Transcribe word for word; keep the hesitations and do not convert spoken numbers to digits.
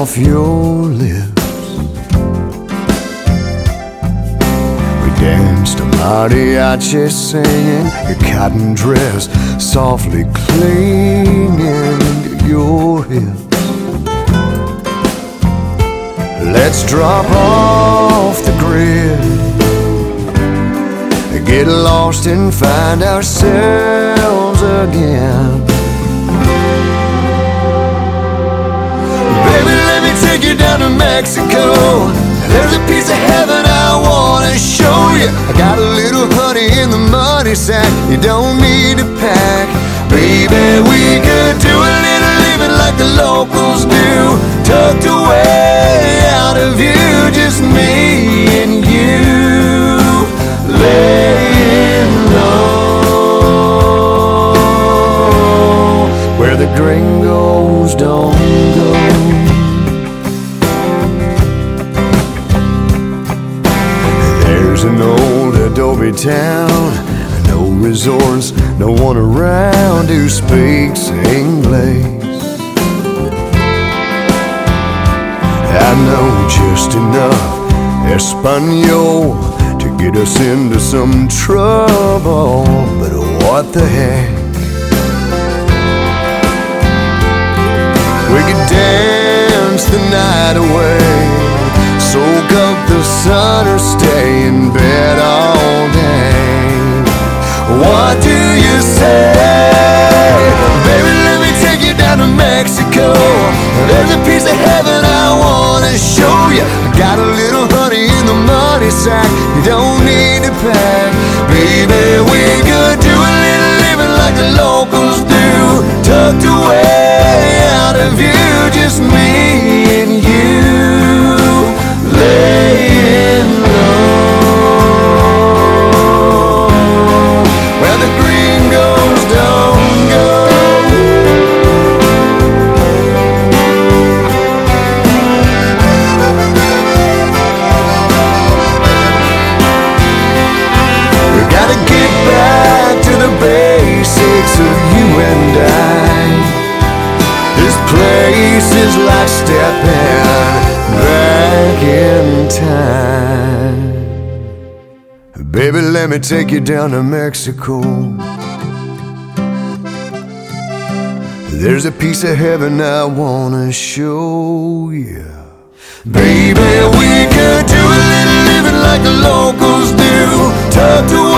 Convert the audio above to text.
off your lips. We danced a mariachi singing, your cotton dress softly clinging to your hips. Let's drop off the grid, get lost and find ourselves again. Baby, let me take you down to Mexico. There's a piece of heaven I wanna show you. I got a little honey in the money sack, you don't need to pack. Baby, we could do a little living like the locals do, tucked away out of view, just me and you, laying low, where the gringos don't go. There's an old adobe town, no resorts, no one around who speaks English. I know just enough Espanol to get us into some trouble, but what the heck? We could dance the night away, soak up the sun or stay in bed all day. What do you say? Baby, let me take you down to Mexico. There's a piece of heaven I wanna show you. I got a little honey in the money sack, you don't need to pack. Baby, we could do a little living like the locals do, tucked away out of view, just me and you, laying low, where the gringos don't go. We gotta get back to the basics of you and I. This place is like stepping back in time. Baby, let me take you down to Mexico. There's a piece of heaven I wanna show you. Baby, we could do a little living like the locals do, tucked away